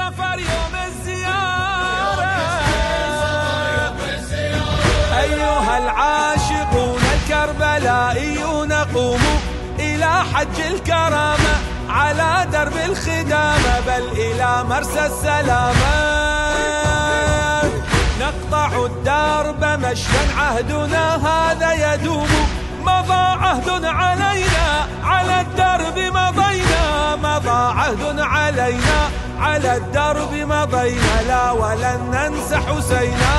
صفر يوم الزيارة. أيها العاشقون الكربلائيون قوموا إلى حج الكرامة على درب الخدامة بل إلى مرسى السلامة. نقطع الدرب مشيا عهدنا هذا يدوم، مضى عهد علينا على الدرب مضينا، مضى عهد علينا على الدرب مضينا، لا ولن ننسى حسينا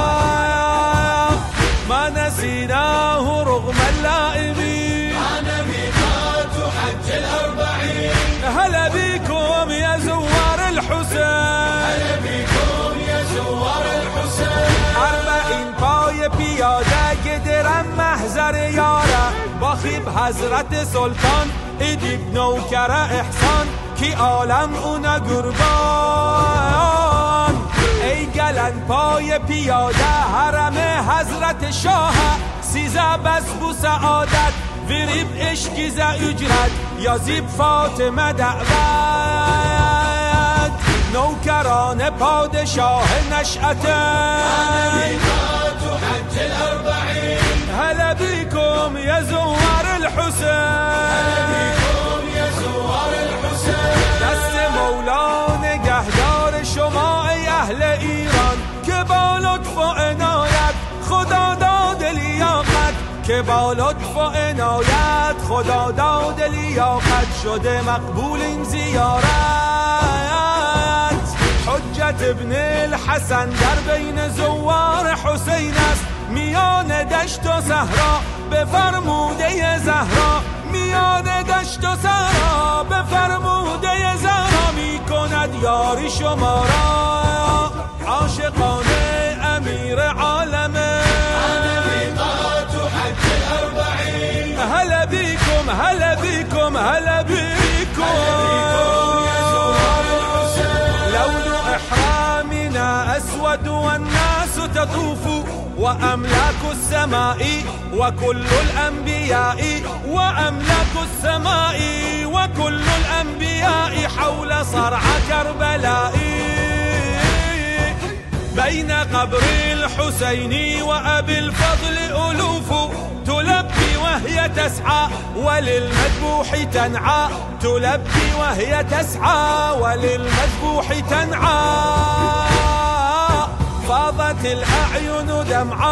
ما نسيناه رغم اللائمين. أنا ميقات حج الأربعين، هلا بكم يا زوار الحسين، هلا بكم يا زوار الحسين. 40 پای پیاده گدرم محضر یاره، با خیب حضرت سلطان ایدیب نوکر احسان کی عالم اونا قربان. ای گلن پای پیاده حرم حضرت شاه، سیزه بس بو سعادت وریب اشکیزه اجرت یا زیب فاطمه دعوت. نوکران پادشاه نشأت ميقات حج الأربعين، هلا بكم يا زوار الحسين، هلا بكم يا زوار الحسين. دست مولا نگهدار شما ای اهل ایران که با لطف و عنایت خدا داد لیاقت، که با لطف و عنایت خدا داد لیاقت شده مقبول این زیارت. حجت ابن الحسن در بین زوار حسین است، میان دشت و صحرا به فرموده زهرا، میان دشت و صحرا به فرموده زهرا می کند یاری شما را عاشقانه امیر عالمه. أنا ميقات حج الأربعين، هلا بكم هلا بكم هلا بكم يا زوار الحسين. لون إحرامنا أسود والناس تطوف، وأملاك السماء وكل الأنبياء، وأملاك السماء وكل الأنبياء حول صرع كربلاء. بين قبر الحسين وأبي الفضل ألوف تلبي وهي تسعى وللمذبوح تنعى، تلبي وهي تسعى وللمذبوح تنعى. فاضت الأعين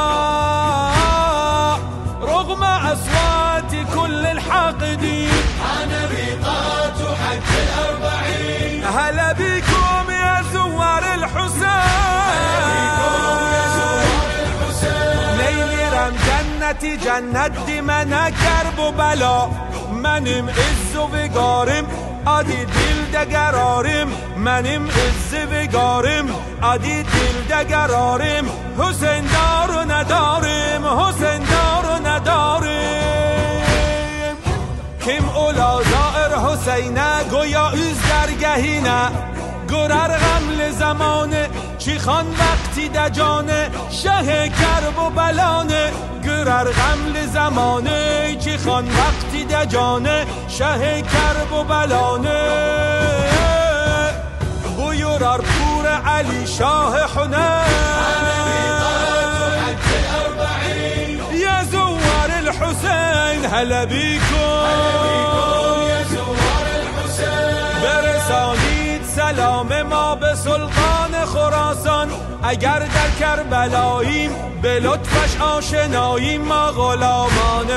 دمعاء رغم أصوات كل الحاقدين. أنا ميقات حج الأربعين، هلا بكم يا زوار الحسين، نیمیرم جنتی جنت دی من کرب و بلا، منیم عز و بگارم آدی دل دگرارم، منیم عز بگارم آدی دل دگرارم. حسین دار و ندارم، حسین دار و ندارم. کم اولا زائر حسینه گویا از درگهینه، گرر غمل زمانه چی خان وقتی دجانه، شه کرب و بلانه گرر غمل زمانه چی خان وقتی دجانه، شه کرب و بلانه. بویرار پور علی شاه حنین، أنا ميقات حج الأربعين، یا زوار الحسین هلا بكم يا زوار الحسين. برسانید سلام ما به سلطان خراسان، اگر در کربلاییم به لطفش آشناییم، ما غلامان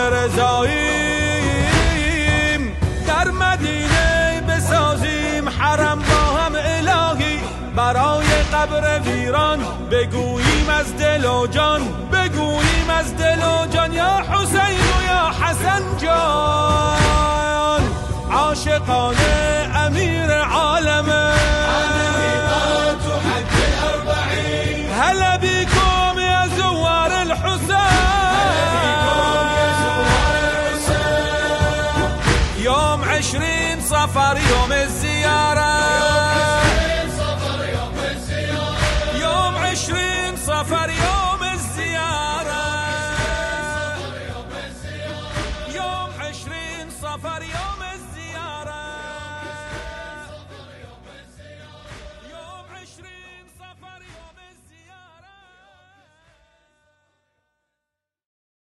رضاییم. در مدینه بسازیم حرم با هم الهی، برای قبر ویران بگوییم از دل و جان، بگوییم از دل و جان یا حسین و یا حسن جان. عاشقانه امیر عالمه، أنا ميقات حج الأربعين، هلا بكم يا زوار الحسين. يوم 20 صفر يوم الزيارة، يوم 20 صفر يوم